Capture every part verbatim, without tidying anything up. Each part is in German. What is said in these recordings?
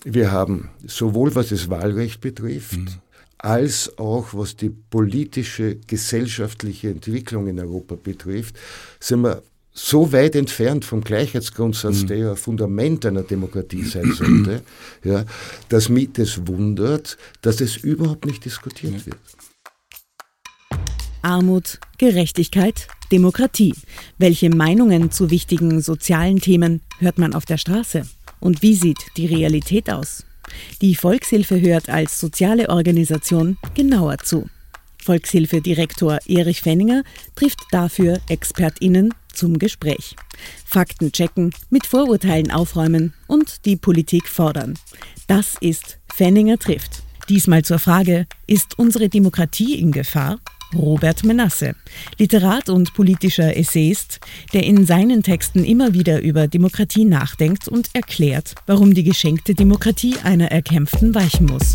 Wir haben sowohl was das Wahlrecht betrifft, mhm. als auch was die politische, gesellschaftliche Entwicklung in Europa betrifft, sind wir so weit entfernt vom Gleichheitsgrundsatz, mhm. der ja Fundament einer Demokratie sein sollte, ja, dass mich das wundert, dass es überhaupt nicht diskutiert mhm. wird. Armut, Gerechtigkeit, Demokratie. Welche Meinungen zu wichtigen sozialen Themen hört man auf der Straße? Und wie sieht die Realität aus? Die Volkshilfe hört als soziale Organisation genauer zu. Volkshilfedirektor Erich Fenninger trifft dafür ExpertInnen zum Gespräch. Fakten checken, mit Vorurteilen aufräumen und die Politik fordern. Das ist Fenninger trifft. Diesmal zur Frage, ist unsere Demokratie in Gefahr? Robert Menasse, Literat und politischer Essayist, der in seinen Texten immer wieder über Demokratie nachdenkt und erklärt, warum die geschenkte Demokratie einer erkämpften weichen muss.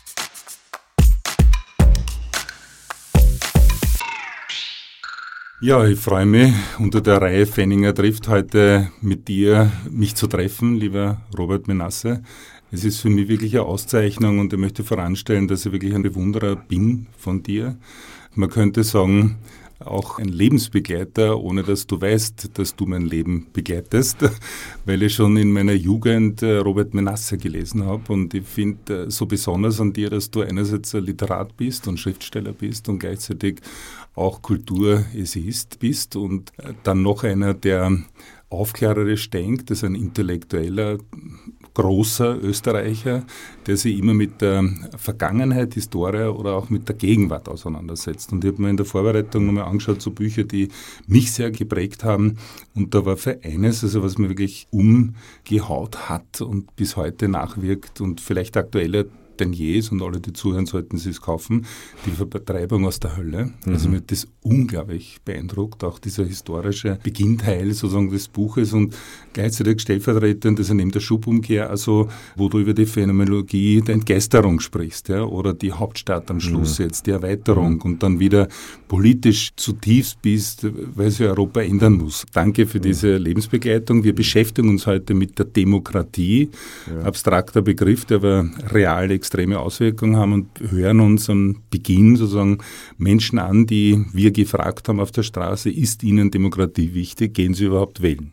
Ja, ich freue mich, unter der Reihe Fenninger trifft heute mit dir mich zu treffen, lieber Robert Menasse. Es ist für mich wirklich eine Auszeichnung und ich möchte voranstellen, dass ich wirklich ein Bewunderer bin von dir. Man könnte sagen, auch ein Lebensbegleiter, ohne dass du weißt, dass du mein Leben begleitest, weil ich schon in meiner Jugend Robert Menasse gelesen habe. Und ich finde so besonders an dir, dass du einerseits ein Literat bist und Schriftsteller bist und gleichzeitig auch Kulturessayist bist und dann noch einer, der aufklärerisch denkt, das ist ein intellektueller, großer Österreicher, der sich immer mit der Vergangenheit, Historie oder auch mit der Gegenwart auseinandersetzt. Und ich habe mir in der Vorbereitung nochmal angeschaut, so Bücher, die mich sehr geprägt haben. Und da war für eines, also was mir wirklich umgehaut hat und bis heute nachwirkt und vielleicht aktueller denn je ist, und alle, die zuhören, sollten sie es kaufen, die Vertreibung aus der Hölle. Mhm. Also mir hat das unglaublich beeindruckt, auch dieser historische Beginnteil sozusagen des Buches und gleichzeitig stellvertretend, also neben der Schubumkehr, also wo du über die Phänomenologie der Entgeisterung sprichst, ja, oder die Hauptstadt am Schluss mhm. jetzt, die Erweiterung mhm. und dann wieder politisch zutiefst bist, weil sich Europa ändern muss. Danke für mhm. diese Lebensbegleitung. Wir beschäftigen uns heute mit der Demokratie, ja. abstrakter Begriff, der aber real extreme Auswirkungen haben und hören uns am Beginn sozusagen Menschen an, die wir gefragt haben auf der Straße, ist Ihnen Demokratie wichtig? Gehen Sie überhaupt wählen?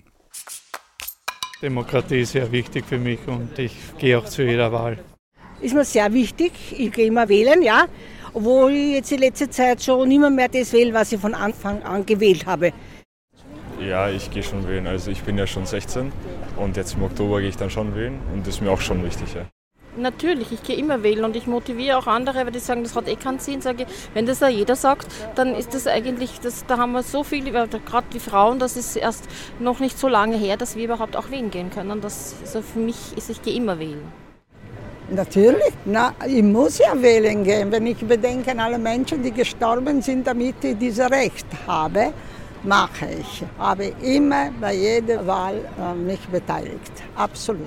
Demokratie ist sehr wichtig für mich und ich gehe auch zu jeder Wahl. Ist mir sehr wichtig. Ich gehe immer wählen, ja. Obwohl ich jetzt die letzte Zeit schon immer mehr das wähle, was ich von Anfang an gewählt habe. Ja, ich gehe schon wählen. Also ich bin ja schon sechzehn und jetzt im Oktober gehe ich dann schon wählen und das ist mir auch schon wichtig, ja. Natürlich, ich gehe immer wählen und ich motiviere auch andere, weil die sagen, das hat eh keinen Sinn. Sage ich, wenn das da jeder sagt, dann ist das eigentlich, das, da haben wir so viele, gerade die Frauen, das ist erst noch nicht so lange her, dass wir überhaupt auch wählen gehen können. Das, also für mich ist, ich gehe immer wählen. Natürlich, na, ich muss ja wählen gehen, wenn ich bedenke, alle Menschen, die gestorben sind, damit ich dieses Recht habe, mache ich. Habe immer bei jeder Wahl äh, mich beteiligt, absolut.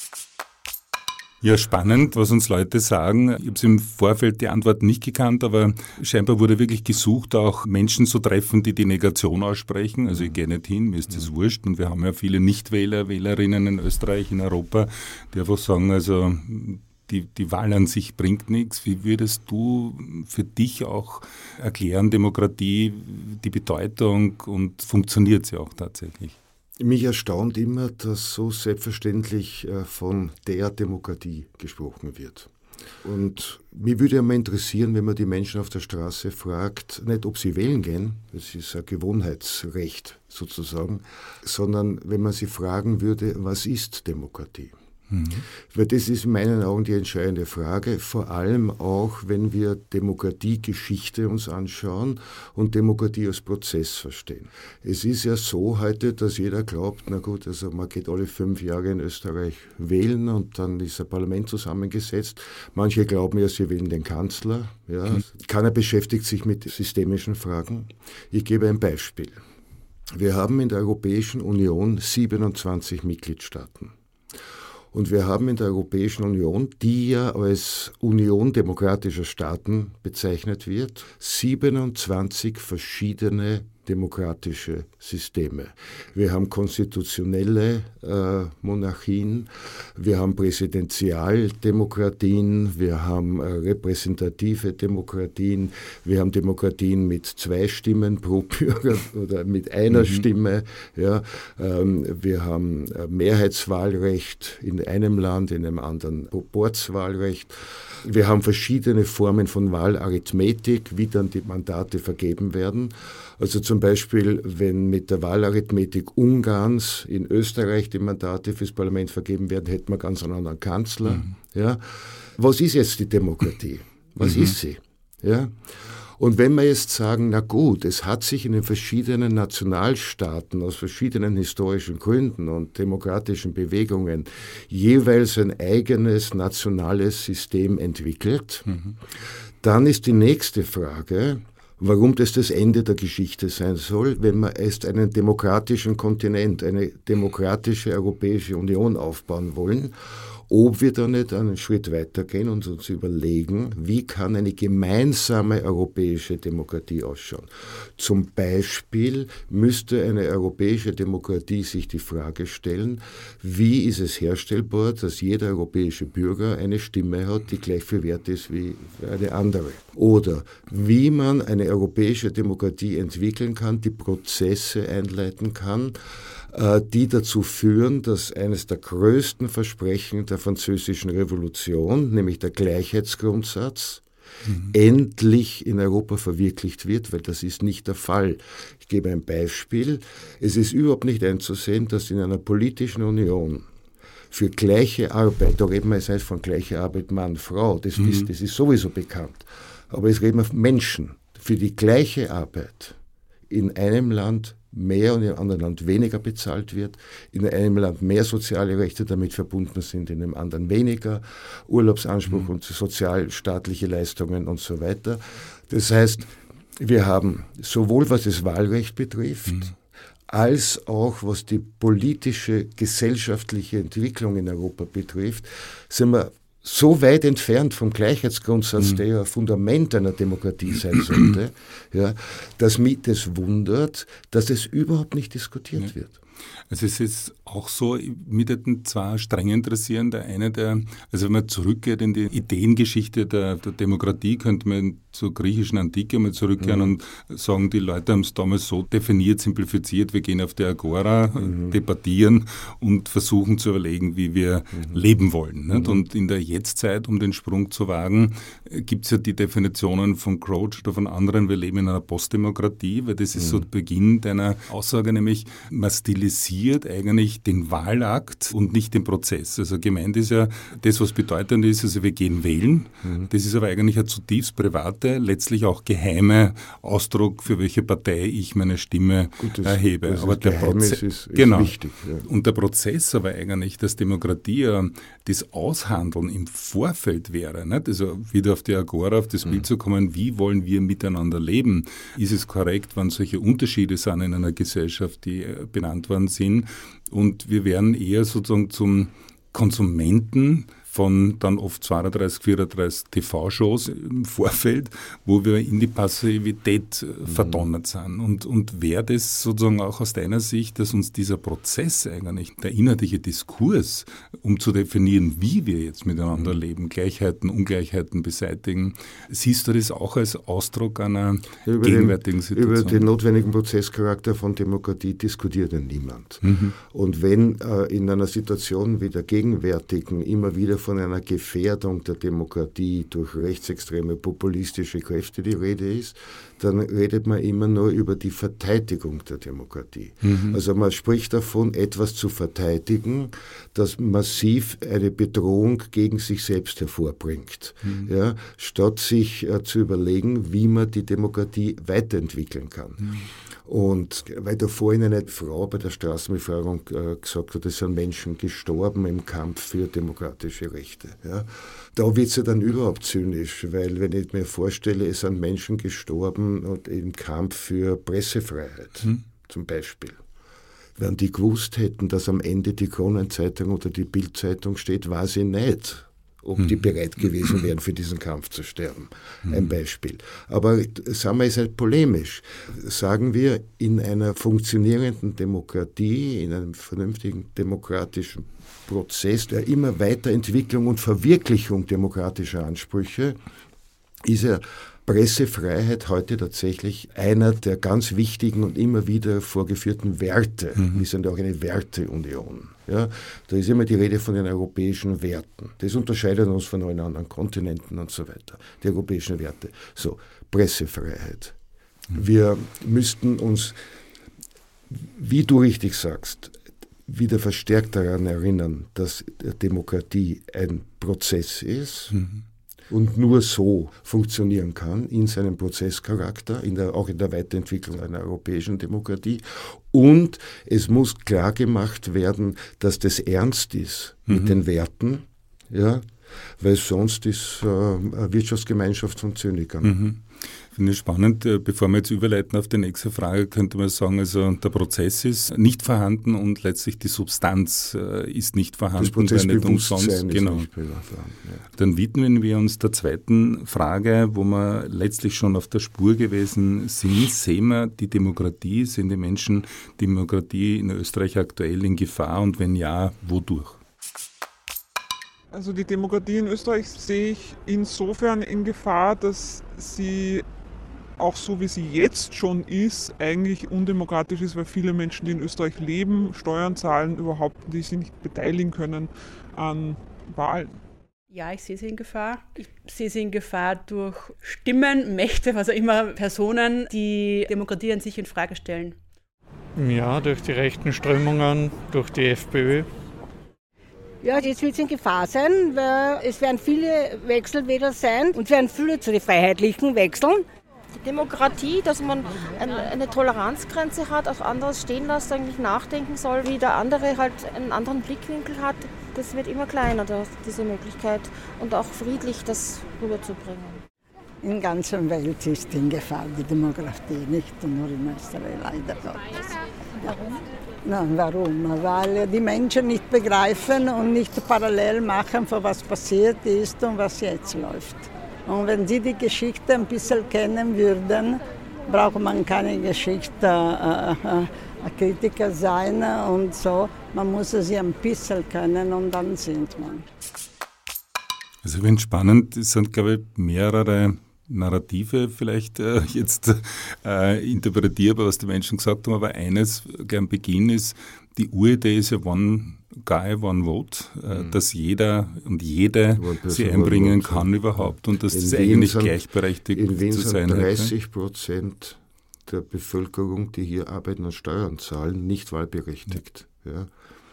Ja, spannend, was uns Leute sagen. Ich habe es im Vorfeld die Antwort nicht gekannt, aber scheinbar wurde wirklich gesucht, auch Menschen zu treffen, die die Negation aussprechen. Also ich gehe nicht hin, mir ist das wurscht. Und wir haben ja viele Nichtwähler, Wählerinnen in Österreich, in Europa, die einfach sagen, also die, die Wahl an sich bringt nichts. Wie würdest du für dich auch erklären, Demokratie, die Bedeutung und funktioniert sie auch tatsächlich? Mich erstaunt immer, dass so selbstverständlich von der Demokratie gesprochen wird. Und mich würde einmal interessieren, wenn man die Menschen auf der Straße fragt, nicht ob sie wählen gehen, das ist ein Gewohnheitsrecht sozusagen, sondern wenn man sie fragen würde, was ist Demokratie? Mhm. Weil das ist in meinen Augen die entscheidende Frage, vor allem auch, wenn wir Demokratiegeschichte uns anschauen und Demokratie als Prozess verstehen. Es ist ja so heute, dass jeder glaubt, na gut, also man geht alle fünf Jahre in Österreich wählen und dann ist ein Parlament zusammengesetzt. Manche glauben ja, sie wählen den Kanzler. Ja. Mhm. Keiner beschäftigt sich mit systemischen Fragen. Ich gebe ein Beispiel. Wir haben in der Europäischen Union siebenundzwanzig Mitgliedstaaten. Und wir haben in der Europäischen Union, die ja als Union demokratischer Staaten bezeichnet wird, siebenundzwanzig verschiedene demokratische Systeme. Wir haben konstitutionelle äh, Monarchien, wir haben Präsidentialdemokratien, wir haben äh, repräsentative Demokratien, wir haben Demokratien mit zwei Stimmen pro Bürger oder mit einer mhm. Stimme. Ja, ähm, wir haben äh, Mehrheitswahlrecht in einem Land, in einem anderen Proporzwahlrecht. Wir haben verschiedene Formen von Wahlarithmetik, wie dann die Mandate vergeben werden. Also zum Beispiel, wenn mit der Wahlarithmetik Ungarns in Österreich die Mandate fürs Parlament vergeben werden, hätten wir ganz einen anderen Kanzler. Mhm. Ja. Was ist jetzt die Demokratie? Was mhm. ist sie? Ja. Und wenn wir jetzt sagen, na gut, es hat sich in den verschiedenen Nationalstaaten aus verschiedenen historischen Gründen und demokratischen Bewegungen jeweils ein eigenes nationales System entwickelt, mhm. dann ist die nächste Frage, warum das das Ende der Geschichte sein soll, wenn wir erst einen demokratischen Kontinent, eine demokratische Europäische Union aufbauen wollen, ob wir da nicht einen Schritt weitergehen und uns überlegen, wie kann eine gemeinsame europäische Demokratie ausschauen. Zum Beispiel müsste eine europäische Demokratie sich die Frage stellen, wie ist es herstellbar, dass jeder europäische Bürger eine Stimme hat, die gleich viel wert ist wie eine andere. Oder wie man eine europäische Demokratie entwickeln kann, die Prozesse einleiten kann, die dazu führen, dass eines der größten Versprechen der Französischen Revolution, nämlich der Gleichheitsgrundsatz, mhm. endlich in Europa verwirklicht wird, weil das ist nicht der Fall. Ich gebe ein Beispiel. Es ist überhaupt nicht einzusehen, dass in einer politischen Union für gleiche Arbeit, da reden wir jetzt nicht von gleicher Arbeit Mann, Frau, das, mhm. ist, das ist sowieso bekannt, aber jetzt reden wir von Menschen, für die gleiche Arbeit in einem Land mehr und in einem anderen Land weniger bezahlt wird, in einem Land mehr soziale Rechte damit verbunden sind, in einem anderen weniger, Urlaubsanspruch mhm. und sozialstaatliche Leistungen und so weiter. Das heißt, wir haben sowohl was das Wahlrecht betrifft, mhm. als auch was die politische, gesellschaftliche Entwicklung in Europa betrifft, sind wir so weit entfernt vom Gleichheitsgrundsatz, mhm. der ja Fundament einer Demokratie sein sollte, ja, dass mich das wundert, dass es überhaupt nicht diskutiert ja. wird. Also es ist auch so, mich würden zwar streng interessieren, der eine, der, also wenn man zurückgeht in die Ideengeschichte der, der Demokratie, könnte man zur griechischen Antike mal zurückkehren mhm. und sagen, die Leute haben es damals so definiert, simplifiziert, wir gehen auf die Agora, mhm. debattieren und versuchen zu überlegen, wie wir mhm. leben wollen. Nicht? Mhm. Und in der Jetztzeit, um den Sprung zu wagen, gibt es ja die Definitionen von Crouch oder von anderen, wir leben in einer Postdemokratie, weil das ist mhm. so der Beginn deiner Aussage, nämlich man stilisiert eigentlich den Wahlakt und nicht den Prozess. Also gemeint ist ja, das, was bedeutend ist, also wir gehen wählen. Mhm. Das ist aber eigentlich ein zutiefst private, letztlich auch geheime Ausdruck, für welche Partei ich meine Stimme Gut, das, erhebe. Das aber der Prozess ist, ist genau. wichtig. Ja. Und der Prozess aber eigentlich, dass Demokratie das Aushandeln im Vorfeld wäre, nicht? Also wieder auf die Agora, auf das mhm. Bild zu kommen, wie wollen wir miteinander leben? Ist es korrekt, wenn solche Unterschiede sind in einer Gesellschaft, die benannt worden sind? Und wir werden eher sozusagen zum Konsumenten von dann oft zweiunddreißig, vierunddreißig T V-Shows im Vorfeld, wo wir in die Passivität mhm. verdonnert sind. Und, und wäre das sozusagen auch aus deiner Sicht, dass uns dieser Prozess eigentlich, der inhaltliche Diskurs, um zu definieren, wie wir jetzt miteinander mhm. leben, Gleichheiten, Ungleichheiten beseitigen, siehst du das auch als Ausdruck einer über gegenwärtigen den, Situation? Über den notwendigen Prozesscharakter von Demokratie diskutiert ja niemand. Mhm. Und wenn äh, in einer Situation wie der gegenwärtigen immer wieder von einer Gefährdung der Demokratie durch rechtsextreme, populistische Kräfte die Rede ist, dann redet man immer nur über die Verteidigung der Demokratie. Mhm. Also man spricht davon, etwas zu verteidigen, das massiv eine Bedrohung gegen sich selbst hervorbringt, mhm. ja, statt sich äh, zu überlegen, wie man die Demokratie weiterentwickeln kann. Mhm. Und weil da vorhin eine Frau bei der Straßenbefragung äh, gesagt hat, es sind Menschen gestorben im Kampf für demokratische Rechte. Ja. Da wird es ja dann überhaupt zynisch, weil wenn ich mir vorstelle, es sind Menschen gestorben und im Kampf für Pressefreiheit hm. zum Beispiel. Wenn die gewusst hätten, dass am Ende die Kronenzeitung oder die Bildzeitung steht, weiß ich nicht, ob die bereit gewesen wären, für diesen Kampf zu sterben. Ein Beispiel. Aber sagen wir es halt polemisch. Sagen wir, in einer funktionierenden Demokratie, in einem vernünftigen demokratischen Prozess der immer Weiterentwicklung und Verwirklichung demokratischer Ansprüche, ist ja Pressefreiheit heute tatsächlich einer der ganz wichtigen und immer wieder vorgeführten Werte. Mhm. Wir sind auch eine Werteunion. Ja, da ist immer die Rede von den europäischen Werten. Das unterscheidet uns von allen anderen Kontinenten und so weiter. Die europäischen Werte. So, Pressefreiheit. Mhm. Wir müssten uns, wie du richtig sagst, wieder verstärkt daran erinnern, dass Demokratie ein Prozess ist. Mhm. Und nur so funktionieren kann in seinem Prozesscharakter, in der, auch in der Weiterentwicklung einer europäischen Demokratie. Und es muss klar gemacht werden, dass das ernst ist mhm. mit den Werten, ja, weil sonst ist äh, eine Wirtschaftsgemeinschaft von Zynikern. Mhm. Finde ich spannend. Bevor wir jetzt überleiten auf die nächste Frage, könnte man sagen, also der Prozess ist nicht vorhanden und letztlich die Substanz äh, ist nicht vorhanden. Das Prozessbewusstsein ist genau. nicht vorhanden. Ja. Dann widmen wir uns der zweiten Frage, wo wir letztlich schon auf der Spur gewesen sind. Sehen wir die Demokratie, sehen die Menschen Demokratie in Österreich aktuell in Gefahr und wenn ja, wodurch? Also die Demokratie in Österreich sehe ich insofern in Gefahr, dass sie auch so wie sie jetzt schon ist, eigentlich undemokratisch ist, weil viele Menschen, die in Österreich leben, Steuern zahlen, überhaupt die sich nicht beteiligen können an Wahlen. Ja, ich sehe sie in Gefahr. Ich sehe sie in Gefahr durch Stimmen, Mächte, was auch immer, Personen, die Demokratie an sich in Frage stellen. Ja, durch die rechten Strömungen, durch die FPÖ. Ja, jetzt wird es in Gefahr sein, weil es werden viele Wechselwähler sein und werden viele zu den Freiheitlichen wechseln. Die Demokratie, dass man eine, eine Toleranzgrenze hat, auf anderes stehen lässt, eigentlich nachdenken soll, wie der andere halt einen anderen Blickwinkel hat, das wird immer kleiner, diese Möglichkeit. Und auch friedlich das rüberzubringen. In der ganzen Welt ist in Gefahr die Demokratie, nicht nur in Österreich, leider Gottes. Warum? Na, warum? Weil die Menschen nicht begreifen und nicht parallel machen, von was passiert ist und was jetzt läuft. Und wenn sie die Geschichte ein bisschen kennen würden, braucht man keine Geschichte äh, äh, Kritiker sein und so. Man muss sie ein bisschen kennen und dann sind man. Also ich finde es spannend, es sind, glaube ich, mehrere Narrative vielleicht äh, jetzt äh, interpretierbar, was die Menschen gesagt haben, aber eines gleich am Beginn ist, die Uridee ist ja One Guy, One Vote, äh, mhm. dass jeder und jede sie einbringen kann überhaupt und dass in das Wien eigentlich sind, gleichberechtigt in Wien zu sein sind dreißig Prozent der Bevölkerung, die hier arbeiten und Steuern zahlen, nicht wahlberechtigt. Ja. Ja.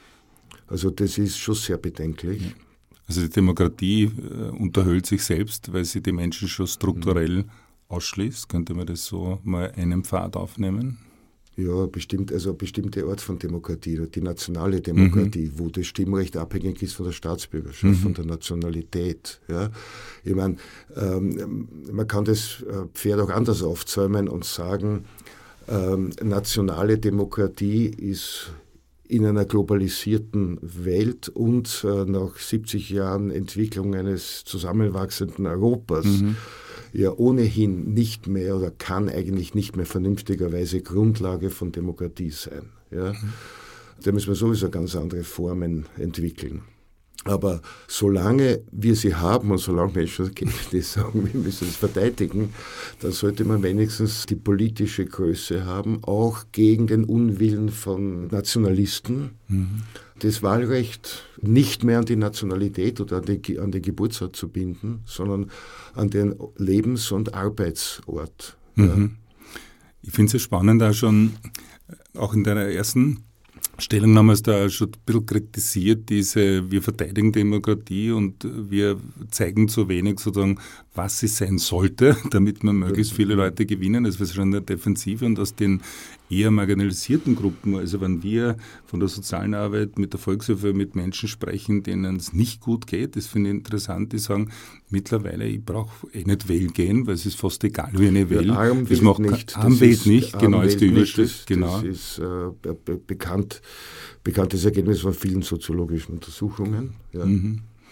Also das ist schon sehr bedenklich. Ja. Also die Demokratie äh, unterhöhlt sich selbst, weil sie die Menschen schon strukturell mhm. ausschließt. Könnte man das so mal einen Pfad aufnehmen? Ja, bestimmt, also eine bestimmte Art von Demokratie, die nationale Demokratie, mhm. wo das Stimmrecht abhängig ist von der Staatsbürgerschaft, mhm. von der Nationalität. Ja. Ich meine, ähm, man kann das Pferd auch anders aufzäumen und sagen, ähm, nationale Demokratie ist in einer globalisierten Welt und äh, nach siebzig Jahren Entwicklung eines zusammenwachsenden Europas mhm. ja ohnehin nicht mehr oder kann eigentlich nicht mehr vernünftigerweise Grundlage von Demokratie sein. Ja? Mhm. Da müssen wir sowieso ganz andere Formen entwickeln. Aber solange wir sie haben und solange Menschen die sagen, wir müssen es verteidigen, dann sollte man wenigstens die politische Größe haben, auch gegen den Unwillen von Nationalisten, mhm. das Wahlrecht nicht mehr an die Nationalität oder an, die, an den Geburtsort zu binden, sondern an den Lebens- und Arbeitsort. Mhm. Ja. Ich finde es ja spannend, auch schon, auch in deiner ersten Stellungnahme hast du da schon ein bisschen kritisiert, diese, wir verteidigen Demokratie und wir zeigen zu wenig sozusagen, was sie sein sollte, damit man möglichst viele Leute gewinnen. Das ist schon in der Defensive und aus den eher marginalisierten Gruppen, also wenn wir von der sozialen Arbeit mit der Volkshilfe mit Menschen sprechen, denen es nicht gut geht, das finde ich interessant, die sagen, mittlerweile, ich brauche eh nicht wählen gehen, weil es ist fast egal, wie eine wähle. Ja, arm das macht nicht. Arm wählt nicht, genau, ist die Überschrift. Das, genau. das ist äh, be- bekannt, bekanntes Ergebnis von vielen soziologischen Untersuchungen. Ja. Mhm.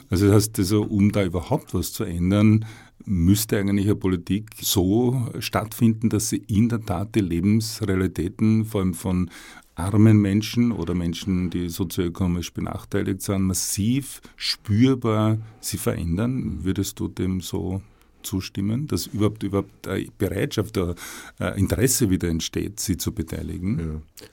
Also das heißt, also, um da überhaupt was zu ändern, müsste eigentlich eine Politik so stattfinden, dass sie in der Tat die Lebensrealitäten, vor allem von armen Menschen oder Menschen, die sozioökonomisch benachteiligt sind, massiv spürbar sie verändern. Würdest du dem so zustimmen, dass überhaupt, überhaupt eine Bereitschaft, ein Interesse wieder entsteht, sie zu beteiligen? Ja.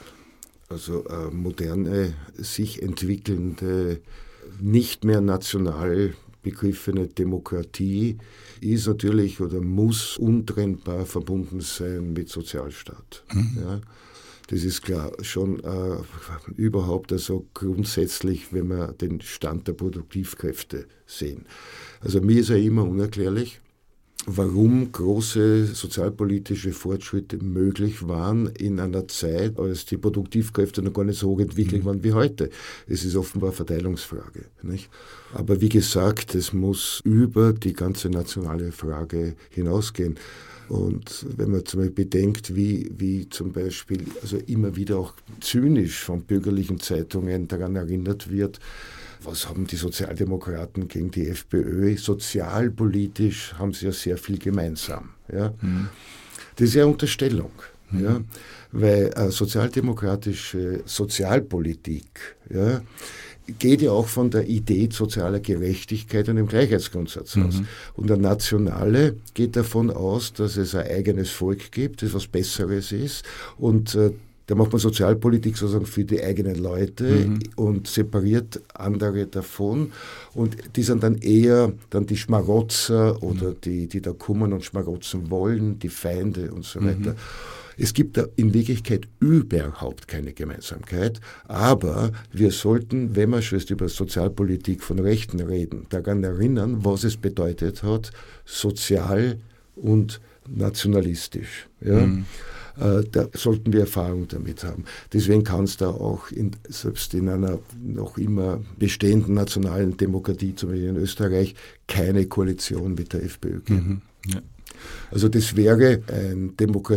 Also äh, moderne, sich entwickelnde, nicht mehr national begriffene Demokratie ist natürlich oder muss untrennbar verbunden sein mit Sozialstaat. Mhm. Ja. Das ist klar, schon äh, überhaupt also grundsätzlich, wenn wir den Stand der Produktivkräfte sehen. Also mir ist ja immer unerklärlich, warum große sozialpolitische Fortschritte möglich waren in einer Zeit, als die Produktivkräfte noch gar nicht so hoch entwickelt waren wie heute. Es ist offenbar eine Verteilungsfrage. Nicht? Aber wie gesagt, es muss über die ganze nationale Frage hinausgehen. Und wenn man zum Beispiel bedenkt, wie, wie zum Beispiel also immer wieder auch zynisch von bürgerlichen Zeitungen daran erinnert wird, was haben die Sozialdemokraten gegen die FPÖ? Sozialpolitisch haben sie ja sehr viel gemeinsam. Ja? Mhm. Das ist ja eine Unterstellung, mhm. ja? Weil äh, sozialdemokratische Sozialpolitik ja, geht ja auch von der Idee sozialer Gerechtigkeit und dem Gleichheitsgrundsatz aus. Mhm. Und der Nationale geht davon aus, dass es ein eigenes Volk gibt, das was Besseres ist und äh, da macht man Sozialpolitik sozusagen für die eigenen Leute mhm. und separiert andere davon. Und die sind dann eher dann die Schmarotzer oder mhm. die, die da kommen und schmarotzen wollen, die Feinde und so weiter. Mhm. Es gibt da in Wirklichkeit überhaupt keine Gemeinsamkeit, aber wir sollten, wenn wir schon über Sozialpolitik von Rechten reden, daran erinnern, was es bedeutet hat, sozial und nationalistisch. Ja? Mhm. Da sollten wir Erfahrung damit haben. Deswegen kann es da auch in, selbst in einer noch immer bestehenden nationalen Demokratie, zum Beispiel in Österreich, keine Koalition mit der FPÖ geben. Mhm, ja. Also das wäre ein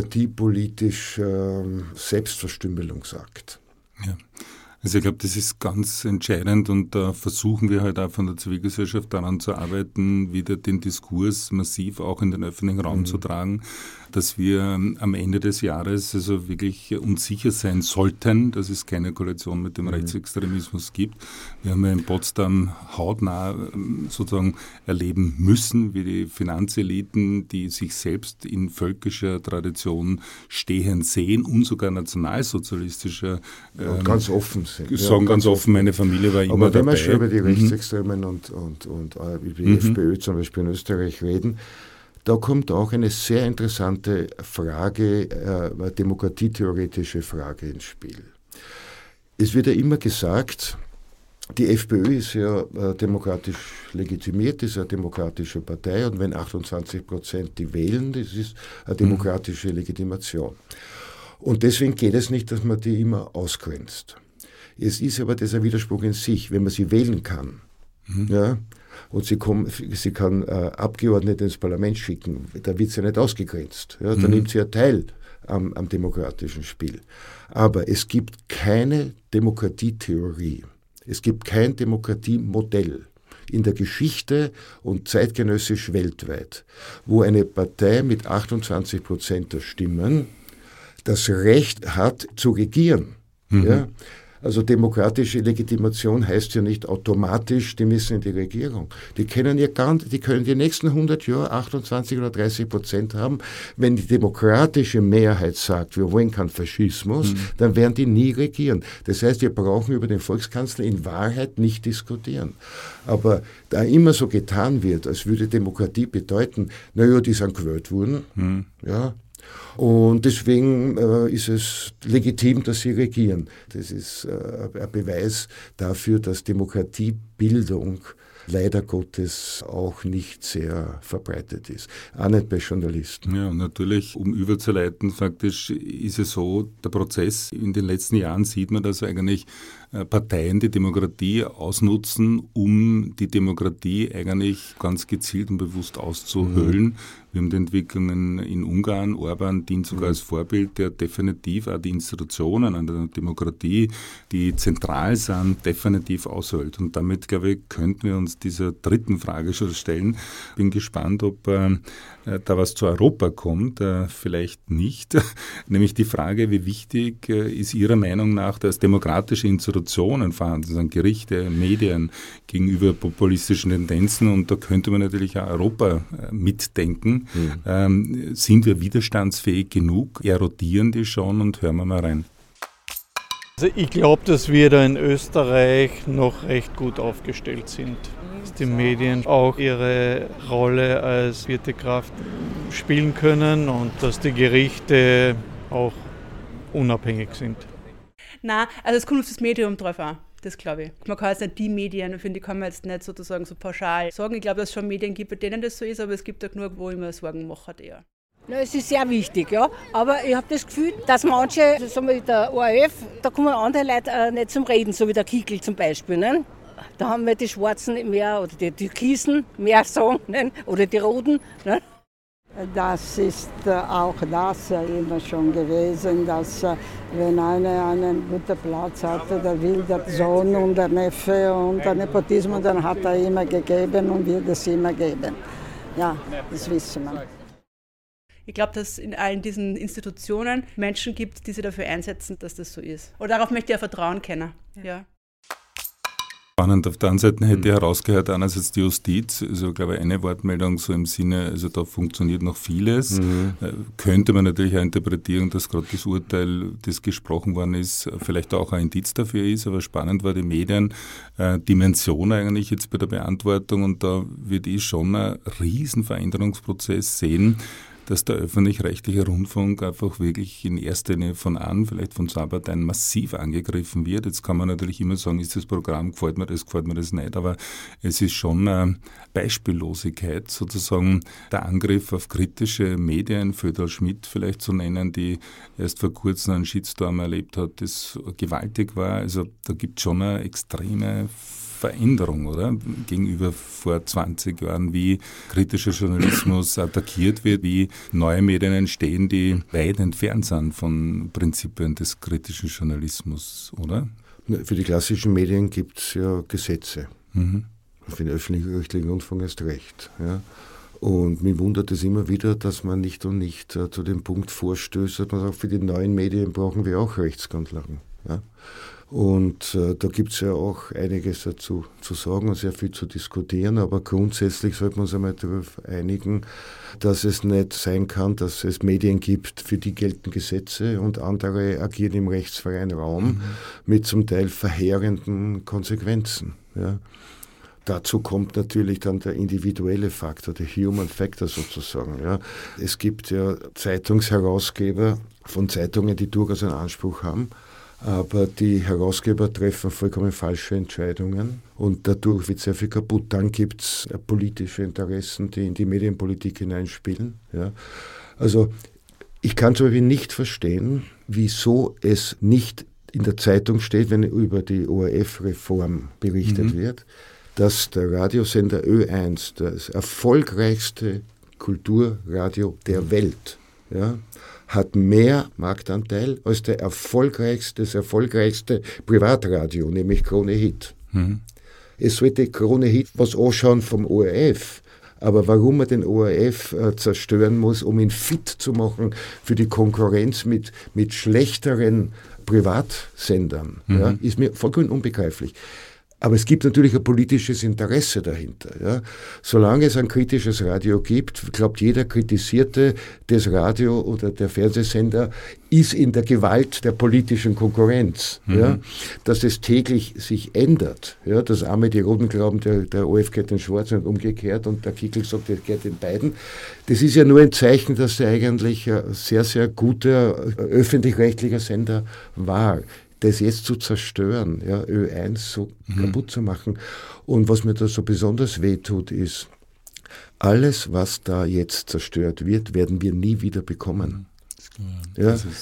demokratiepolitischer Selbstverstümmelungsakt. Ja. Also ich glaube, das ist ganz entscheidend und da versuchen wir halt auch von der Zivilgesellschaft daran zu arbeiten, wieder den Diskurs massiv auch in den öffentlichen Raum mhm. zu tragen, dass wir am Ende des Jahres also wirklich uns sicher sein sollten, dass es keine Koalition mit dem mhm. Rechtsextremismus gibt. Wir haben ja in Potsdam hautnah sozusagen erleben müssen, wie die Finanzeliten, die sich selbst in völkischer Tradition stehen sehen und sogar nationalsozialistischer ähm, ganz offen sind. Sagen ja, ganz offen, meine Familie war immer aber wenn dabei. wir schon über die Rechtsextremen mhm. und, und, und uh, über die mhm. FPÖ zum Beispiel in Österreich reden, da kommt auch eine sehr interessante Frage, äh, eine demokratietheoretische Frage ins Spiel. Es wird ja immer gesagt, die FPÖ ist ja äh, demokratisch legitimiert, ist eine demokratische Partei und wenn achtundzwanzig Prozent die wählen, das ist eine demokratische mhm. Legitimation. Und deswegen geht es nicht, dass man die immer ausgrenzt. Es ist aber dieser Widerspruch in sich, wenn man sie wählen kann, mhm. ja, und sie, kommen, sie kann äh, Abgeordnete ins Parlament schicken, da wird sie nicht ausgegrenzt. Ja, da mhm. nimmt sie ja teil am, am demokratischen Spiel. Aber es gibt keine Demokratietheorie, es gibt kein Demokratiemodell in der Geschichte und zeitgenössisch weltweit, wo eine Partei mit achtundzwanzig Prozent der Stimmen das Recht hat zu regieren. Mhm. Ja? Also demokratische Legitimation heißt ja nicht automatisch, die müssen in die Regierung. Die können ja gar, die können die nächsten hundert Jahre achtundzwanzig oder dreißig Prozent haben. Wenn die demokratische Mehrheit sagt, wir wollen keinen Faschismus, mhm. dann werden die nie regieren. Das heißt, wir brauchen über den Volkskanzler in Wahrheit nicht diskutieren. Aber da immer so getan wird, als würde Demokratie bedeuten, naja, die sind gewählt worden, mhm. ja, und deswegen äh, ist es legitim, dass sie regieren. Das ist äh, ein Beweis dafür, dass Demokratiebildung leider Gottes auch nicht sehr verbreitet ist. Auch nicht bei Journalisten. Ja, natürlich, um überzuleiten, faktisch ist es so, der Prozess in den letzten Jahren sieht man, dass eigentlich Parteien die Demokratie ausnutzen, um die Demokratie eigentlich ganz gezielt und bewusst auszuhöhlen. Mhm. Wir haben die Entwicklungen in Ungarn. Orban dient sogar als Vorbild, der definitiv auch die Institutionen an der Demokratie, die zentral sind, definitiv aushält. Und damit, glaube ich, könnten wir uns dieser dritten Frage schon stellen. Bin gespannt, ob äh, da was zu Europa kommt. Äh, vielleicht nicht. Nämlich die Frage, wie wichtig äh, ist Ihrer Meinung nach, dass demokratische Institutionen vorhanden sind, Gerichte, Medien gegenüber populistischen Tendenzen. Und da könnte man natürlich auch Europa äh, mitdenken. Mhm. Ähm, sind wir widerstandsfähig genug? Erodieren die schon? Und hören wir mal rein. Also ich glaube, dass wir da in Österreich noch recht gut aufgestellt sind. Dass die Medien auch ihre Rolle als vierte Kraft spielen können und dass die Gerichte auch unabhängig sind. Nein, also es kommt auf das Medium drauf an. Das glaube ich. Man kann jetzt nicht die Medien, finde ich, kann man jetzt nicht sozusagen so pauschal sagen. Ich glaube, dass es schon Medien gibt, bei denen das so ist, aber es gibt auch genug, wo ich mir Sorgen mache eher. Ja, es ist sehr wichtig, ja. Aber ich habe das Gefühl, dass manche, sagen wir der O R F, da kommen andere Leute äh, nicht zum Reden, so wie der Kickl zum Beispiel. Ne? Da haben wir die Schwarzen mehr oder die Türkisen mehr sagen, ne? Oder die Roten. Ne? Das ist auch das immer schon gewesen, dass wenn einer einen guten Platz hatte, der will der Sohn und der Neffe und der Nepotismus, dann hat er immer gegeben und wird es immer geben. Ja, das wissen wir. Ich glaube, dass es in allen diesen Institutionen Menschen gibt, die sich dafür einsetzen, dass das so ist. Und darauf möchte ich ja Vertrauen kennen. Ja. Spannend. Auf der anderen Seite hätte ich herausgehört, einerseits die Justiz, also glaube ich eine Wortmeldung so im Sinne, also da funktioniert noch vieles. Mhm. Äh, könnte man natürlich auch interpretieren, dass gerade das Urteil, das gesprochen worden ist, vielleicht auch ein Indiz dafür ist, aber spannend war die Mediendimension äh, eigentlich jetzt bei der Beantwortung und da würde ich schon einen riesen Veränderungsprozess sehen, dass der öffentlich-rechtliche Rundfunk einfach wirklich in erster Linie von an, vielleicht von zwei Parteien massiv angegriffen wird. Jetzt kann man natürlich immer sagen, ist das Programm, gefällt mir das, gefällt mir das nicht, aber es ist schon eine Beispiellosigkeit, sozusagen der Angriff auf kritische Medien, Föderl Schmidt vielleicht zu nennen, die erst vor kurzem einen Shitstorm erlebt hat, das gewaltig war. Also da gibt es schon eine extreme Veränderung, oder? Gegenüber vor zwanzig Jahren, wie kritischer Journalismus attackiert wird, wie neue Medien entstehen, die weit entfernt sind von Prinzipien des kritischen Journalismus, oder? Für die klassischen Medien gibt es ja Gesetze. Mhm. Für den öffentlich-rechtlichen Rundfunk erst recht. Ja. Und mich wundert es immer wieder, dass man nicht und nicht äh, zu dem Punkt vorstößt, dass man sagt, für die neuen Medien brauchen wir auch Rechtsgrundlagen. Ja. Und äh, da gibt es ja auch einiges dazu zu sagen und sehr viel zu diskutieren, aber grundsätzlich sollten wir uns einmal darauf einigen, dass es nicht sein kann, dass es Medien gibt, für die gelten Gesetze und andere agieren im rechtsfreien Raum mhm. mit zum Teil verheerenden Konsequenzen. Ja. Dazu kommt natürlich dann der individuelle Faktor, der Human Factor sozusagen. Ja. Es gibt ja Zeitungsherausgeber von Zeitungen, die durchaus einen Anspruch haben, aber die Herausgeber treffen vollkommen falsche Entscheidungen und dadurch wird sehr viel kaputt. Dann gibt es politische Interessen, die in die Medienpolitik hineinspielen. Ja. Also ich kann zum Beispiel nicht verstehen, wieso es nicht in der Zeitung steht, wenn über die O R F-Reform berichtet mhm. wird, dass der Radiosender Ö eins, das erfolgreichste Kulturradio der Welt, ja, hat mehr Marktanteil als der erfolgreichste, das erfolgreichste Privatradio, nämlich Krone Hit. Mhm. Es sollte Krone Hit was anschauen vom O R F, aber warum man den O R F äh, zerstören muss, um ihn fit zu machen für die Konkurrenz mit, mit schlechteren Privatsendern, mhm. ja, ist mir vollkommen unbegreiflich. Aber es gibt natürlich ein politisches Interesse dahinter. Ja. Solange es ein kritisches Radio gibt, glaubt jeder Kritisierte des Radio- oder der Fernsehsender, ist in der Gewalt der politischen Konkurrenz. Mhm. Ja. Dass es täglich sich ändert. Ja. Das arme, die Roten glauben, der, der O R F geht den Schwarzen und umgekehrt und der Kickl sagt, der geht den beiden. Das ist ja nur ein Zeichen, dass er eigentlich ein sehr, sehr guter öffentlich-rechtlicher Sender war. Das jetzt zu zerstören, ja, Ö eins so mhm. kaputt zu machen. Und was mir da so besonders wehtut, ist, alles, was da jetzt zerstört wird, werden wir nie wieder bekommen. Das ist klar. Ja? Das ist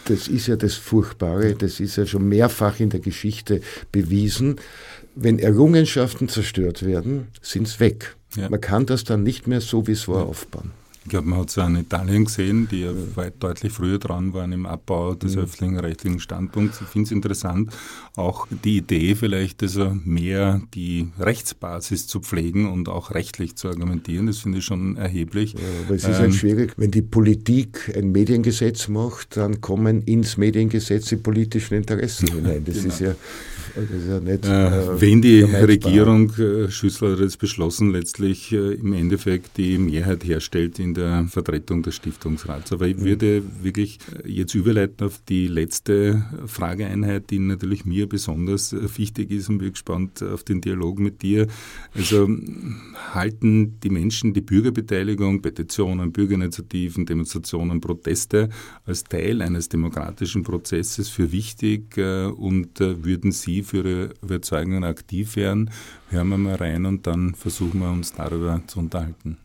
das ist ja das Furchtbare, das ist ja schon mehrfach in der Geschichte bewiesen. Wenn Errungenschaften zerstört werden, sind sie weg. Ja. Man kann das dann nicht mehr so, wie es war, ja. aufbauen. Ich glaube, man hat es ja in Italien gesehen, die ja weit deutlich früher dran waren im Abbau des mhm. öffentlichen rechtlichen Standpunkts. Ich finde es interessant, auch die Idee vielleicht, also mehr die Rechtsbasis zu pflegen und auch rechtlich zu argumentieren. Das finde ich schon erheblich. Ja, aber es ist ähm, halt schwierig, wenn die Politik ein Mediengesetz macht, dann kommen ins Mediengesetz die politischen Interessen hinein. Das genau. ist ja Das ist ja nicht, äh, äh, wenn die Regierung, äh, Schüssel hat jetzt beschlossen, letztlich äh, im Endeffekt die Mehrheit herstellt in der Vertretung des Stiftungsrats. Aber ich würde wirklich jetzt überleiten auf die letzte Frageeinheit, die natürlich mir besonders wichtig ist und bin gespannt auf den Dialog mit dir. Also halten die Menschen die Bürgerbeteiligung, Petitionen, Bürgerinitiativen, Demonstrationen, Proteste als Teil eines demokratischen Prozesses für wichtig äh, und äh, würden sie für ihre Überzeugungen aktiv werden? Hören wir mal rein und dann versuchen wir uns darüber zu unterhalten.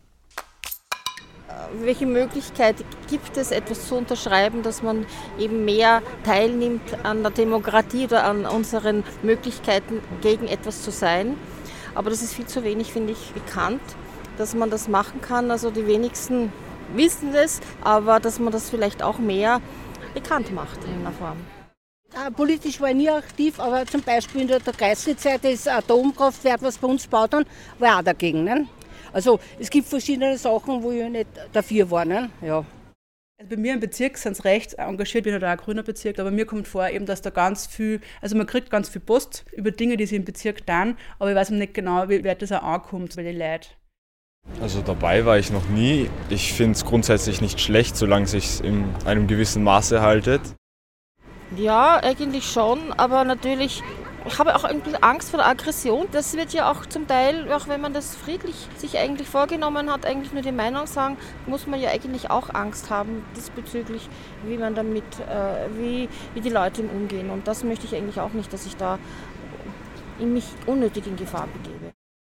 Welche Möglichkeit gibt es, etwas zu unterschreiben, dass man eben mehr teilnimmt an der Demokratie oder an unseren Möglichkeiten, gegen etwas zu sein? Aber das ist viel zu wenig, finde ich, bekannt, dass man das machen kann. Also die wenigsten wissen es, aber dass man das vielleicht auch mehr bekannt macht in einer Form. Politisch war ich nie aktiv, aber zum Beispiel in der Kreisli-Zeit, das Atomkraftwerk, was bei uns gebaut haben, war auch dagegen. Ne? Also es gibt verschiedene Sachen, wo ich nicht dafür war. Ne? Ja. Also bei mir im Bezirk sind es recht engagiert, bin halt auch ein grüner Bezirk, aber mir kommt vor, eben, dass da ganz viel, also man kriegt ganz viel Post über Dinge, die sie im Bezirk tun, aber ich weiß nicht genau, wie weit das auch ankommt bei den Leuten. Also dabei war ich noch nie. Ich finde es grundsätzlich nicht schlecht, solange es sich in einem gewissen Maße haltet. Ja, eigentlich schon, aber natürlich, ich habe auch ein bisschen Angst vor der Aggression. Das wird ja auch zum Teil, auch wenn man das friedlich sich eigentlich vorgenommen hat, eigentlich nur die Meinung sagen, muss man ja eigentlich auch Angst haben diesbezüglich, wie man damit, äh, wie, wie die Leute umgehen. Und das möchte ich eigentlich auch nicht, dass ich da in mich unnötig in Gefahr begebe.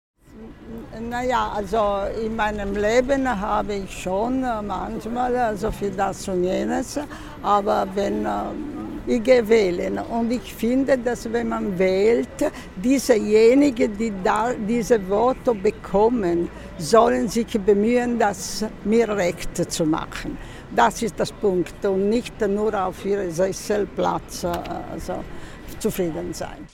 Naja, also in meinem Leben habe ich schon manchmal also für das und jenes, aber wenn ich gehe wählen und ich finde, dass wenn man wählt, diesejenigen, die da diese Voto bekommen, sollen sich bemühen, das mir recht zu machen. Das ist das Punkt und nicht nur auf ihrem Sesselplatz also, zufrieden sein.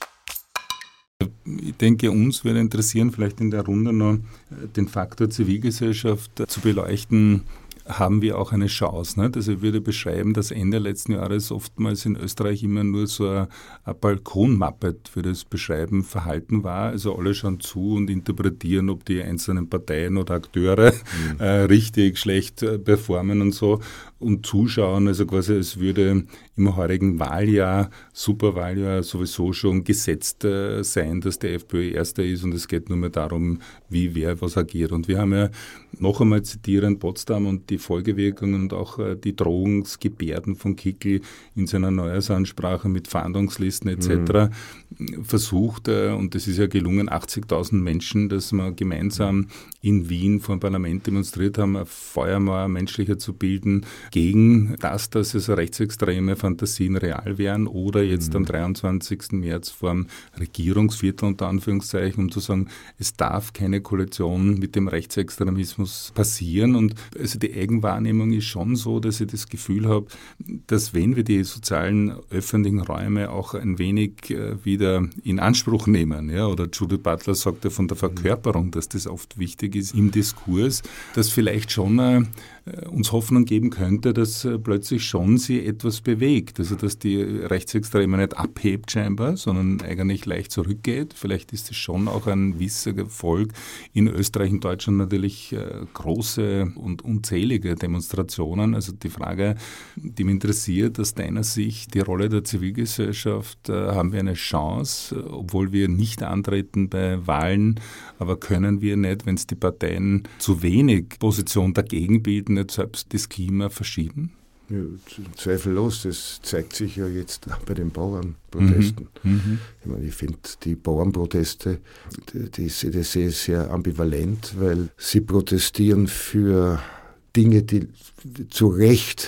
Ich denke, uns würde interessieren, vielleicht in der Runde noch den Faktor Zivilgesellschaft zu beleuchten. Haben wir auch eine Chance. Nicht? Also ich würde beschreiben, dass Ende letzten Jahres oftmals in Österreich immer nur so ein, ein Balkonmappe für das Beschreiben Verhalten war. Also alle schauen zu und interpretieren, ob die einzelnen Parteien oder Akteure mhm. äh, richtig, schlecht äh, performen und so. Und zuschauen, also quasi es würde im heurigen Wahljahr, Superwahljahr sowieso schon gesetzt äh, sein, dass der FPÖ Erster ist und es geht nur mehr darum, wie wer was agiert. Und wir haben ja noch einmal zitieren Potsdam und die Folgewirkungen und auch äh, die Drohungsgebärden von Kickl in seiner Neujahrsansprache mit Fahndungslisten et cetera Mhm. versucht, äh, und es ist ja gelungen, achtzigtausend Menschen, dass wir gemeinsam in Wien vor dem Parlament demonstriert haben, eine Feuermauer menschlicher zu bilden, gegen das, dass es rechtsextreme Fantasien real wären oder jetzt mhm. am dreiundzwanzigsten März vor dem Regierungsviertel unter Anführungszeichen, um zu sagen, es darf keine Koalition mit dem Rechtsextremismus passieren. Und also die Eigenwahrnehmung ist schon so, dass ich das Gefühl habe, dass wenn wir die sozialen öffentlichen Räume auch ein wenig äh, wieder in Anspruch nehmen, ja, oder Judith Butler sagt ja von der Verkörperung, dass das oft wichtig ist im Diskurs, dass vielleicht schon äh, uns Hoffnung geben könnte, dass äh, plötzlich schon sie etwas bewegt. Also dass die Rechtsextreme nicht abhebt scheinbar, sondern eigentlich leicht zurückgeht. Vielleicht ist es schon auch ein gewisser Erfolg. In Österreich und Deutschland natürlich äh, große und unzählige Demonstrationen. Also die Frage, die mich interessiert, aus deiner Sicht, die Rolle der Zivilgesellschaft, äh, haben wir eine Chance, äh, obwohl wir nicht antreten bei Wahlen, aber können wir nicht, wenn es die Parteien zu wenig Position dagegen bilden, nicht selbst das Klima verschieben? Ja, zweifellos, das zeigt sich ja jetzt auch bei den Bauernprotesten. Mhm. Ich meine, ich finde die Bauernproteste, die, die, die sehe ich sehr ambivalent, weil sie protestieren für Dinge, die zu Recht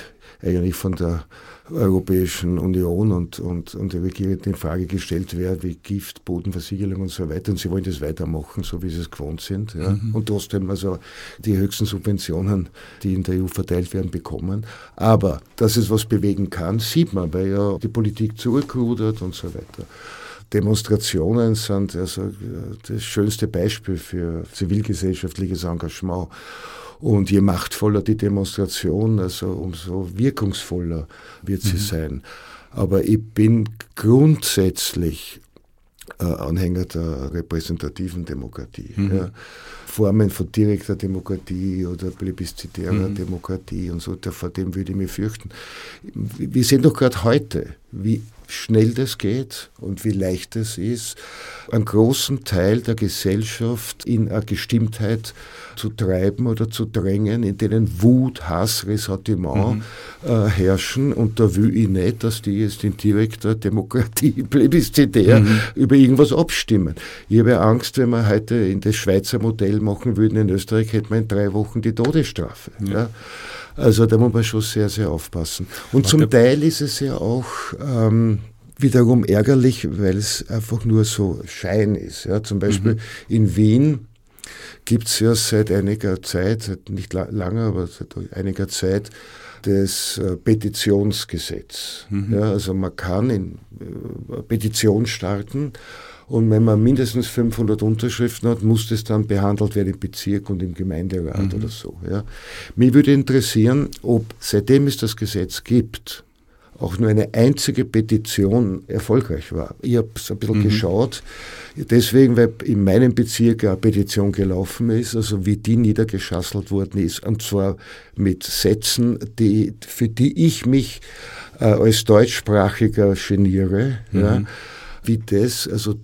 eigentlich von der Europäischen Union und, und, und der Regierung in Frage gestellt wäre, wie Gift, Bodenversiegelung und so weiter. Und sie wollen das weitermachen, so wie sie es gewohnt sind. Ja. Mhm. Und trotzdem also die höchsten Subventionen, die in der E U verteilt werden, bekommen. Aber dass es was bewegen kann, sieht man, weil ja die Politik zurückrudert und so weiter. Demonstrationen sind also das schönste Beispiel für zivilgesellschaftliches Engagement. Und je machtvoller die Demonstration, also umso wirkungsvoller wird sie mhm. sein. Aber ich bin grundsätzlich äh, Anhänger der repräsentativen Demokratie. Mhm. Ja. Formen von direkter Demokratie oder plebiszitärer mhm. Demokratie und so, vor dem würde ich mich fürchten. Wir sehen doch gerade heute, wie schnell das geht und wie leicht es ist, einen großen Teil der Gesellschaft in eine Gestimmtheit zu treiben oder zu drängen, in denen Wut, Hass, Ressentiment mhm. äh, herrschen. Und da will ich nicht, dass die jetzt in direkter Demokratie, plebiszitär, mhm. über irgendwas abstimmen. Ich habe Angst, wenn wir heute in das Schweizer Modell machen würden, in Österreich hätte man in drei Wochen die Todesstrafe. Ja. Ja. Also da muss man schon sehr, sehr aufpassen. Und zum Teil ist es ja auch ähm, wiederum ärgerlich, weil es einfach nur so Schein ist. Ja, zum Beispiel mhm. in Wien gibt es ja seit einiger Zeit, seit nicht la- lange, aber seit einiger Zeit, das äh, Petitionsgesetz. Mhm. Ja, also man kann in äh, Petition starten und wenn man mindestens fünfhundert Unterschriften hat, muss das dann behandelt werden im Bezirk und im Gemeinderat mhm. oder so. Ja. Mich würde interessieren, ob seitdem es das Gesetz gibt, auch nur eine einzige Petition erfolgreich war. Ich habe es ein bisschen mhm. geschaut, deswegen, weil in meinem Bezirk eine Petition gelaufen ist, also wie die niedergeschasselt worden ist, und zwar mit Sätzen, die, für die ich mich äh, als Deutschsprachiger geniere, mhm. ja, wie das, also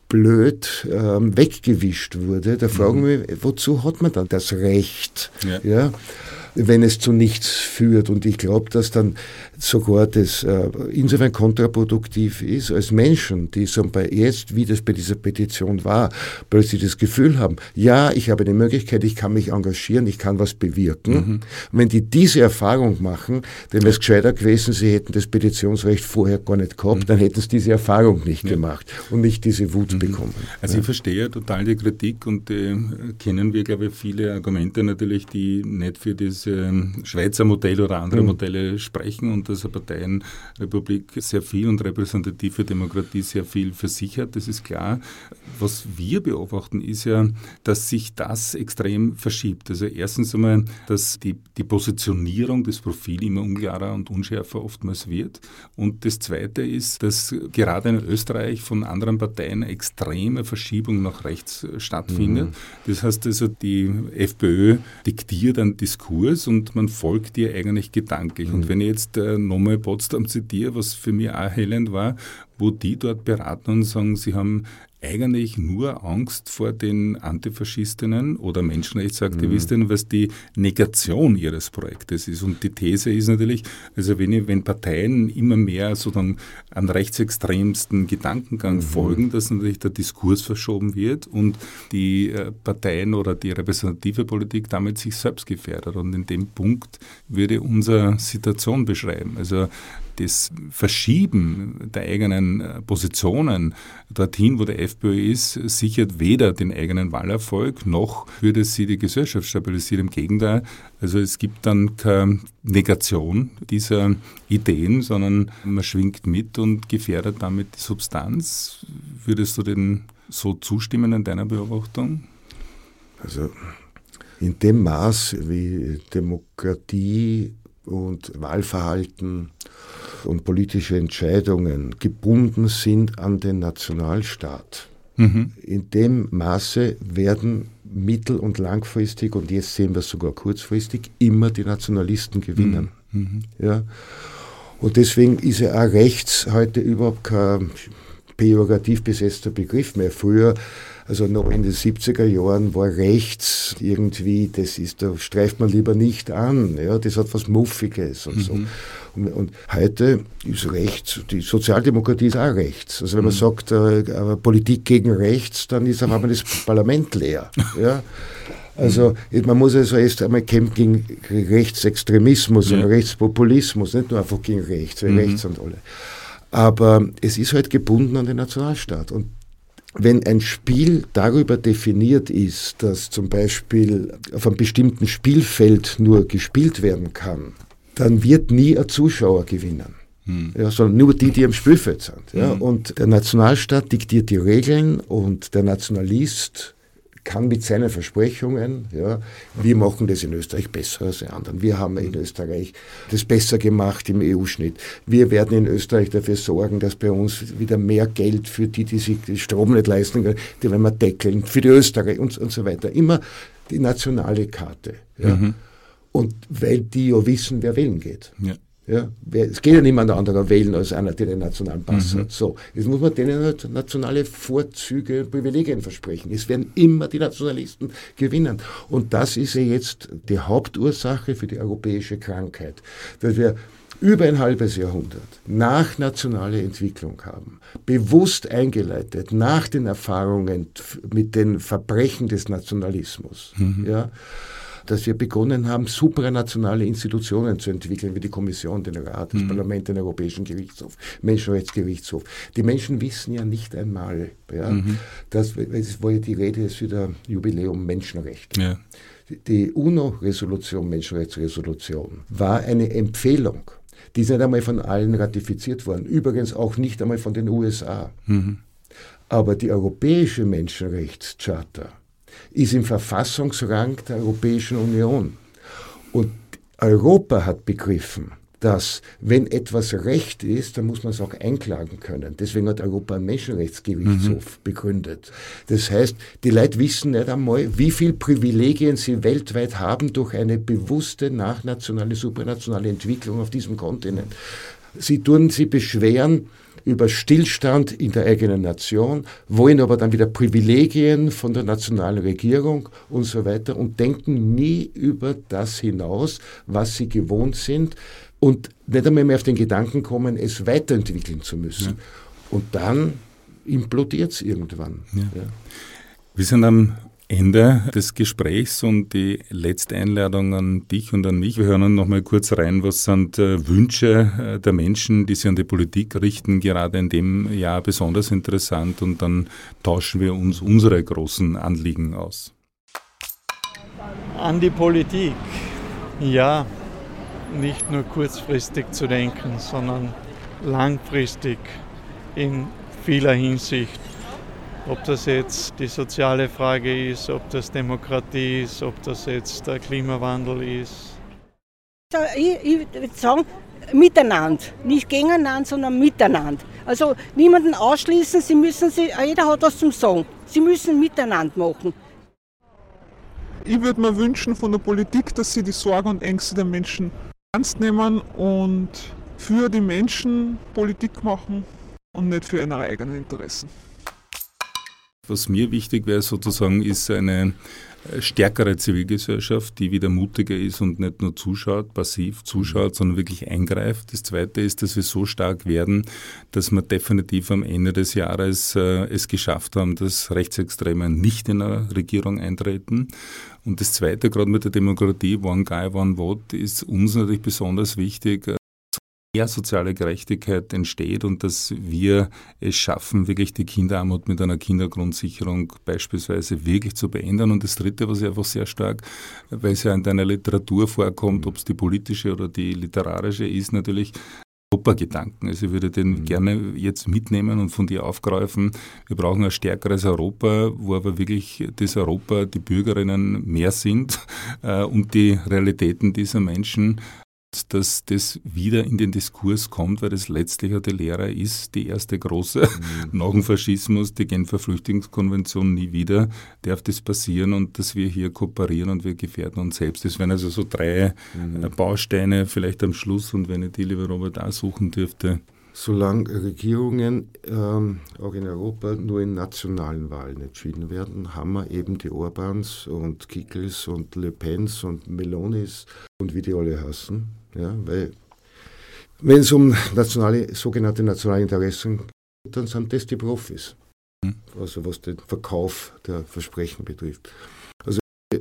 blöd ähm, weggewischt wurde. Da fragen wir, mhm. wozu hat man dann das Recht? Ja. Ja, wenn es zu nichts führt. Und ich glaube, dass dann sogar das äh, insofern kontraproduktiv ist, als Menschen, die so bei jetzt, wie das bei dieser Petition war, plötzlich das Gefühl haben, ja, ich habe eine Möglichkeit, ich kann mich engagieren, ich kann was bewirken. Mhm. Und wenn die diese Erfahrung machen, dann wäre es gescheiter gewesen, sie hätten das Petitionsrecht vorher gar nicht gehabt, mhm. dann hätten sie diese Erfahrung nicht ja. gemacht und nicht diese Wut mhm. bekommen. Also ja. ich verstehe ja total die Kritik und äh, kennen wir, glaube ich, viele Argumente natürlich, die nicht für das Schweizer Modell oder andere mhm. Modelle sprechen und dass eine Parteienrepublik sehr viel und repräsentative Demokratie sehr viel für sich hat, das ist klar. Was wir beobachten, ist ja, dass sich das extrem verschiebt. Also erstens einmal, dass die, die Positionierung, das Profil immer unklarer und unschärfer oftmals wird. Und das Zweite ist, dass gerade in Österreich von anderen Parteien eine extreme Verschiebung nach rechts stattfindet. Mhm. Das heißt also, die FPÖ diktiert einen Diskurs und man folgt ihr eigentlich gedanklich. Mhm. Und wenn ich jetzt äh, nochmal Potsdam zitiere, was für mich auch erhellend war, wo die dort beraten und sagen, sie haben eigentlich nur Angst vor den Antifaschistinnen oder Menschenrechtsaktivistinnen, mhm. was die Negation ihres Projektes ist. Und die These ist natürlich, also wenn, ich, wenn Parteien immer mehr sozusagen an rechtsextremsten Gedankengang mhm. folgen, dass natürlich der Diskurs verschoben wird und die äh, Parteien oder die repräsentative Politik damit sich selbst gefährdet. Und in dem Punkt würde unsere Situation beschreiben. Also das Verschieben der eigenen Positionen dorthin, wo der FPÖ ist, sichert weder den eigenen Wahlerfolg, noch würde sie die Gesellschaft stabilisieren. Im Gegenteil, also es gibt dann keine Negation dieser Ideen, sondern man schwingt mit und gefährdet damit die Substanz. Würdest du denn so zustimmen in deiner Beobachtung? Also in dem Maß, wie Demokratie und Wahlverhalten und politische Entscheidungen gebunden sind an den Nationalstaat. Mhm. In dem Maße werden mittel- und langfristig, und jetzt sehen wir es sogar kurzfristig, immer die Nationalisten gewinnen. Mhm. Ja? Und deswegen ist ja auch rechts heute überhaupt kein pejorativ besetzter Begriff mehr. Früher, also noch in den siebziger Jahren, war rechts irgendwie, das ist, da streift man lieber nicht an, ja, das hat was Muffiges und mhm. so. Und, und heute ist rechts, die Sozialdemokratie ist auch rechts. Also wenn man mhm. sagt, äh, Politik gegen rechts, dann ist auf einmal das Parlament leer. Ja. Also man muss also erst einmal kämpfen gegen Rechtsextremismus ja. und Rechtspopulismus, nicht nur einfach gegen rechts, weil mhm. rechts sind alle. Aber es ist halt gebunden an den Nationalstaat. Und wenn ein Spiel darüber definiert ist, dass zum Beispiel auf einem bestimmten Spielfeld nur gespielt werden kann, dann wird nie ein Zuschauer gewinnen. Hm. Ja, sondern nur die, die am Spielfeld sind. Ja. Hm. Und der Nationalstaat diktiert die Regeln und der Nationalist kann mit seinen Versprechungen, ja, wir machen das in Österreich besser als die anderen. Wir haben in Österreich das besser gemacht im E U-Schnitt. Wir werden in Österreich dafür sorgen, dass bei uns wieder mehr Geld für die, die sich den Strom nicht leisten können, die werden wir deckeln, für die Österreich und, und so weiter. Immer die nationale Karte. Ja. Mhm. Und weil die ja wissen, wer wählen geht. Ja. Ja, es geht ja niemand anderer wählen als einer, der den nationalen Pass mhm. hat. So, jetzt muss man denen halt nationale Vorzüge, Privilegien versprechen. Es werden immer die Nationalisten gewinnen. Und das ist ja jetzt die Hauptursache für die europäische Krankheit, dass wir über ein halbes Jahrhundert nach nationale Entwicklung haben, bewusst eingeleitet, nach den Erfahrungen mit den Verbrechen des Nationalismus, mhm. ja, dass wir begonnen haben, supranationale Institutionen zu entwickeln, wie die Kommission, den Rat, das mhm. Parlament, den Europäischen Gerichtshof, Menschenrechtsgerichtshof. Die Menschen wissen ja nicht einmal, ja, mhm. dass, es war ja die Rede ist wieder Jubiläum Menschenrecht. Ja. Die UNO-Resolution, Menschenrechtsresolution, war eine Empfehlung. Die ist nicht einmal von allen ratifiziert worden, übrigens auch nicht einmal von den U S A. Mhm. Aber die Europäische Menschenrechtscharta ist im Verfassungsrang der Europäischen Union. Und Europa hat begriffen, dass wenn etwas Recht ist, dann muss man es auch einklagen können. Deswegen hat Europa einen Menschenrechtsgerichtshof mhm. begründet. Das heißt, die Leute wissen nicht einmal, wie viele Privilegien sie weltweit haben durch eine bewusste nachnationale, supranationale Entwicklung auf diesem Kontinent. Sie tun sie beschweren über Stillstand in der eigenen Nation, wollen aber dann wieder Privilegien von der nationalen Regierung und so weiter und denken nie über das hinaus, was sie gewohnt sind und nicht einmal mehr auf den Gedanken kommen, es weiterentwickeln zu müssen. Ja. Und dann implodiert es irgendwann. Ja. Ja. Wir sind am Ende des Gesprächs und die letzte Einladung an dich und an mich. Wir hören noch mal kurz rein, was sind äh, Wünsche äh, der Menschen, die sich an die Politik richten, gerade in dem Jahr besonders interessant und dann tauschen wir uns unsere großen Anliegen aus. An die Politik, ja, nicht nur kurzfristig zu denken, sondern langfristig in vieler Hinsicht. Ob das jetzt die soziale Frage ist, ob das Demokratie ist, ob das jetzt der Klimawandel ist. Ich, ich würde sagen, miteinander. Nicht gegeneinander, sondern miteinander. Also niemanden ausschließen, sie müssen sie, jeder hat was zum Sagen. Sie müssen miteinander machen. Ich würde mir wünschen von der Politik, dass sie die Sorgen und Ängste der Menschen ernst nehmen und für die Menschen Politik machen und nicht für ihre eigenen Interessen. Was mir wichtig wäre sozusagen, ist eine stärkere Zivilgesellschaft, die wieder mutiger ist und nicht nur zuschaut, passiv zuschaut, sondern wirklich eingreift. Das Zweite ist, dass wir so stark werden, dass wir definitiv am Ende des Jahres äh, es geschafft haben, dass Rechtsextreme nicht in eine Regierung eintreten. Und das Zweite, gerade mit der Demokratie, one guy, one vote, ist uns natürlich besonders wichtig, mehr soziale Gerechtigkeit entsteht und dass wir es schaffen, wirklich die Kinderarmut mit einer Kindergrundsicherung beispielsweise wirklich zu beenden. Und das Dritte, was ich einfach sehr stark, weil es ja in deiner Literatur vorkommt, ob es die politische oder die literarische ist, natürlich Europagedanken. Also ich würde den mhm. gerne jetzt mitnehmen und von dir aufgreifen. Wir brauchen ein stärkeres Europa, wo aber wirklich das Europa, die Bürgerinnen mehr sind äh, und die Realitäten dieser Menschen, dass das wieder in den Diskurs kommt, weil das letztlich die Lehre ist, die erste große, mhm. nach dem Faschismus, die Genfer Flüchtlingskonvention nie wieder, darf das passieren und dass wir hier kooperieren und wir gefährden uns selbst. Das wären also so drei mhm. Bausteine vielleicht am Schluss und wenn ich die, lieber Robert, auch suchen dürfte. Solange Regierungen ähm, auch in Europa nur in nationalen Wahlen entschieden werden, haben wir eben die Orbáns und Kickels und Le Pens und Melonis und wie die alle heißen. Ja, weil wenn es um nationale, sogenannte nationale Interessen geht, dann sind das die Profis. Mhm. Also was den Verkauf der Versprechen betrifft. Also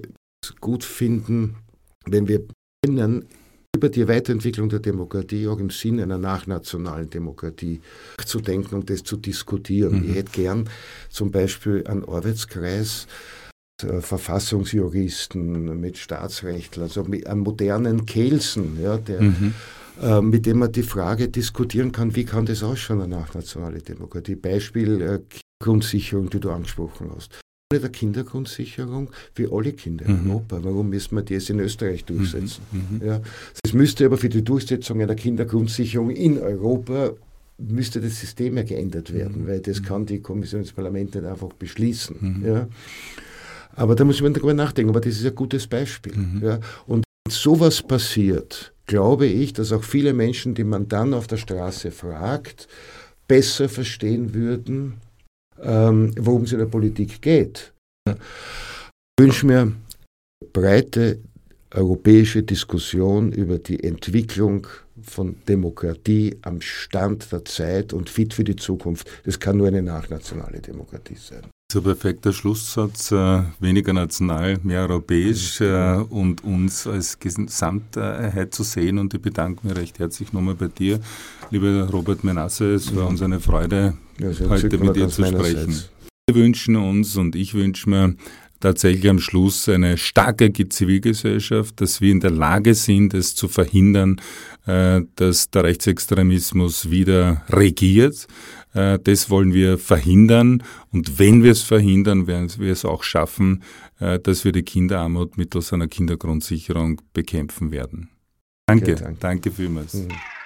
es gut finden, wenn wir beginnen, über die Weiterentwicklung der Demokratie auch im Sinne einer nachnationalen Demokratie zu denken und das zu diskutieren. Mhm. Ich hätte gern zum Beispiel einen Arbeitskreis, äh, Verfassungsjuristen mit Staatsrechtlern, also mit einem modernen Kelsen, ja, der, mhm. äh, mit dem man die Frage diskutieren kann, wie kann das ausschauen, eine nachnationale Demokratie. Beispiel äh, Grundsicherung, die du angesprochen hast. Der Kindergrundsicherung für alle Kinder in mhm. Europa. Warum müssen wir das in Österreich durchsetzen? Mhm. Ja, es müsste aber für die Durchsetzung einer Kindergrundsicherung in Europa müsste das System ja geändert werden, mhm. weil das kann die Kommission des Parlaments nicht einfach beschließen. Mhm. Ja. Aber da muss man darüber nachdenken. Aber das ist ein gutes Beispiel. Mhm. Ja. Und wenn sowas passiert, glaube ich, dass auch viele Menschen, die man dann auf der Straße fragt, besser verstehen würden, Ähm, worum es in der Politik geht. Ich wünsche mir eine breite europäische Diskussion über die Entwicklung von Demokratie am Stand der Zeit und fit für die Zukunft. Das kann nur eine nachnationale Demokratie sein. Das ist ein perfekter Schlusssatz. Äh, weniger national, mehr europäisch äh, und uns als Gesamtheit zu sehen. Und ich bedanke mich recht herzlich nochmal bei dir, lieber Robert Menasse. Es war uns eine Freude, ja, heute mit dir zu sprechen. Wir wünschen uns und ich wünsche mir tatsächlich am Schluss eine starke Zivilgesellschaft, dass wir in der Lage sind, es zu verhindern, äh, dass der Rechtsextremismus wieder regiert. Das wollen wir verhindern und wenn wir es verhindern, werden wir es auch schaffen, dass wir die Kinderarmut mittels einer Kindergrundsicherung bekämpfen werden. Danke, danke, danke vielmals. Mhm.